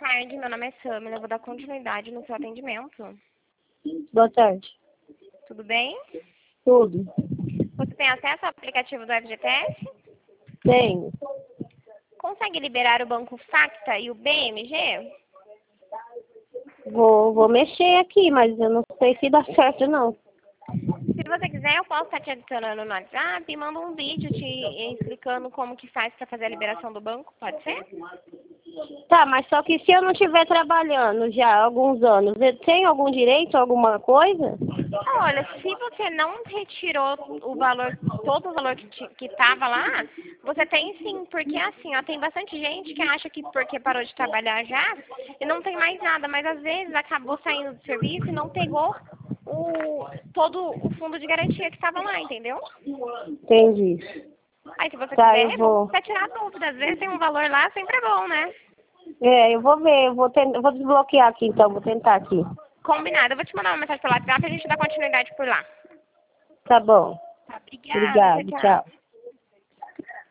tarde, meu nome é Samila, eu vou dar continuidade no seu atendimento. Boa tarde. Tudo bem? Tudo. Você tem acesso ao aplicativo do FGTS? Tenho. Consegue liberar o Banco Facta e o BMG? Vou mexer aqui, mas eu não sei se dá certo, não. Se você quiser, eu posso estar te adicionando no WhatsApp e mando um vídeo te explicando como que faz para fazer a liberação do banco, pode ser? Tá, mas só que se eu não estiver trabalhando já há alguns anos, eu tenho algum direito, alguma coisa? Olha, se você não retirou o valor, todo o valor que estava lá, você tem sim, porque assim, ó, tem bastante gente que acha que porque parou de trabalhar já e não tem mais nada, mas às vezes acabou saindo do serviço e não pegou todo o fundo de garantia que estava lá, entendeu? Entendi. Aí se você Tá, quiser, eu é bom vou. pra tirar dúvida, às vezes tem um valor lá, sempre é bom, né? Eu vou ver, eu vou desbloquear aqui então, vou tentar aqui. Combinado, eu vou te mandar uma mensagem pelo WhatsApp e a gente dá continuidade por lá. Tá bom. Tá, obrigada, tchau, Obrigado, tchau. tchau.